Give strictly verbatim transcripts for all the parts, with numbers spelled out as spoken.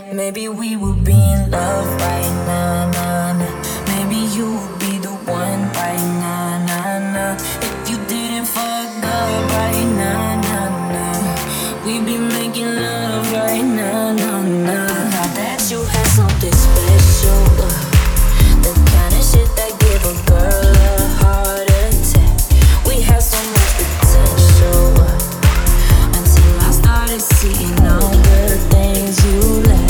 Maybe we would be in love right now, nah, nah. Maybe you would be the one right now, nah, nah. If you didn't fuck up right now, nah, nah. We'd be making love right now, nah, nah. Now that you have something special, uh, the kind of shit that give a girl a heart attack. We have so much potential, uh, until I started seeing all the things you lack.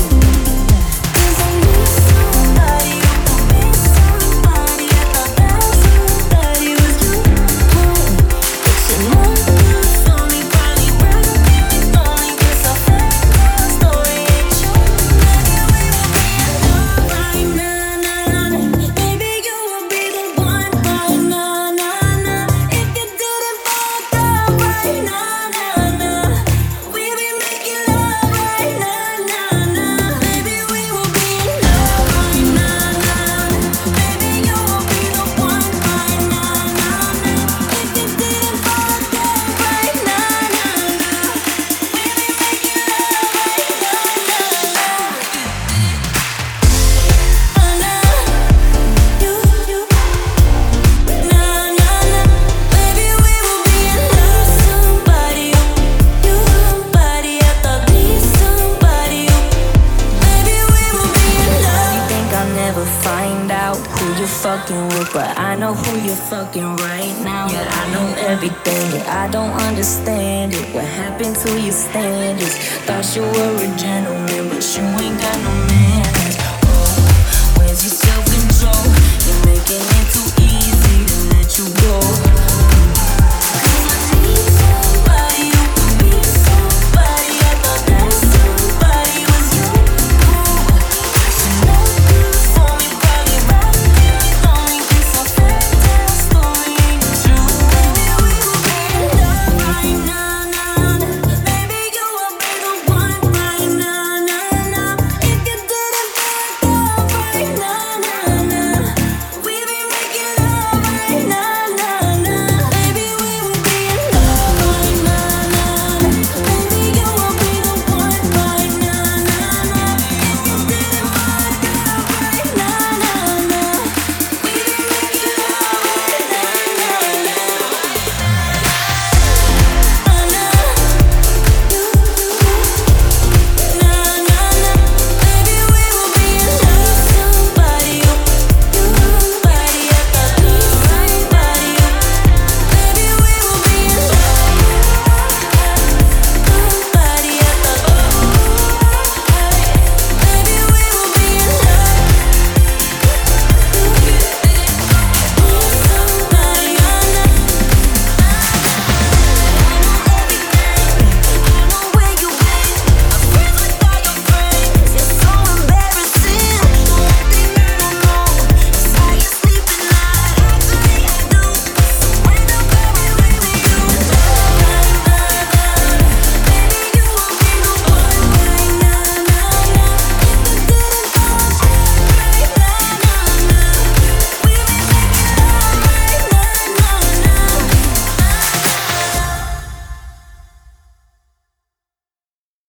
Fucking with, but I know who you're fucking right now. Yeah, I know everything, yeah, I don't understand it. What happened to your standards? Thought you were a gentleman, but you ain't